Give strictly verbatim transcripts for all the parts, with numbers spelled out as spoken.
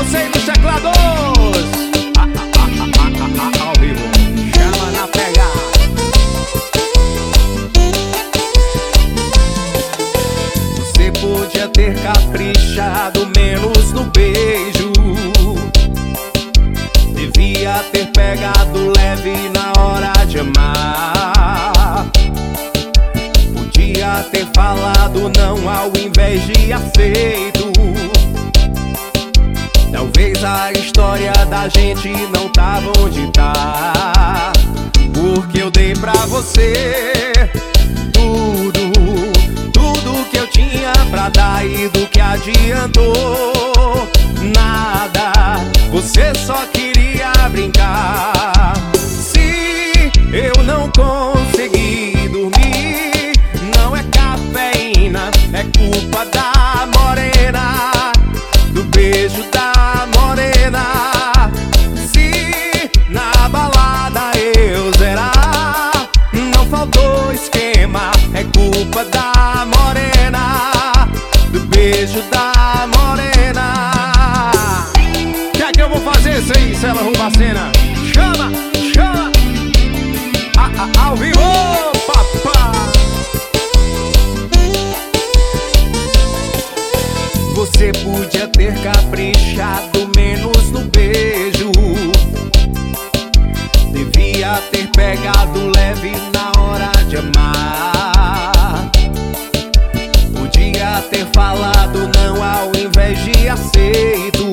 você aí dos teclados. Ah, ah, ah, ah, ah, ah, ao vivo. Chama na pegada. Você podia ter caprichado menos no beijo. Devia ter pegado leve na hora de amar. Podia ter falado não ao invés de aceito. Talvez a história da gente não tava onde tá, porque eu dei pra você tudo, tudo que eu tinha pra dar. E do que adiantou? Nada, você só queria brincar. Se eu não consegui dormir, não é cafeína, é culpa da morena, do beijo da morena. Se na balada eu zerar, não faltou esquema, é culpa da morena, do beijo da morena. Que é que eu vou fazer isso aí, se ela roubar a cena? Chama, chama, ah, ah, ao vivo, papá. Você podia ter caprichado menos no beijo. Devia ter pegado leve na hora de amar. Podia ter falado não ao invés de aceito.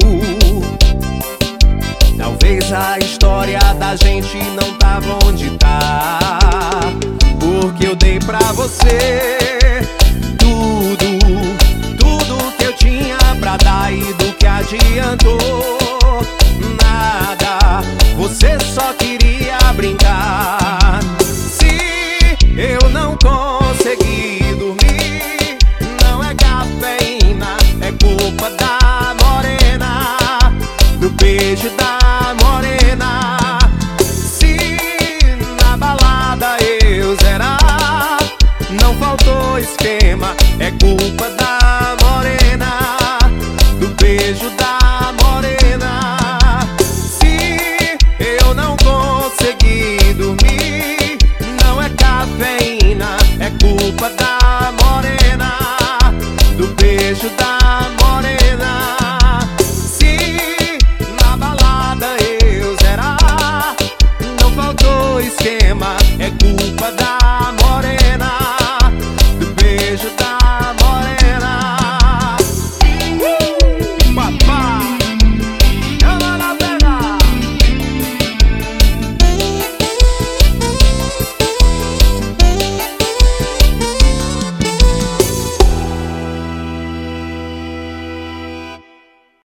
Talvez a história da gente não tava onde tá, porque eu dei pra você tudo, tudo que eu tinha pra dar. E do que adiantou? Nada, você só queria brincar. Se eu não consegui dormir, não é cafeína, é culpa da morena, do beijo da morena. Se na balada eu zerar, não faltou esquema, é culpa da morena, do beijo da morena. Se eu não consegui dormir, não é cafeína, é culpa da morena, do beijo da morena. Se na balada eu zerar, não faltou esquema, é culpa da morena, do beijo da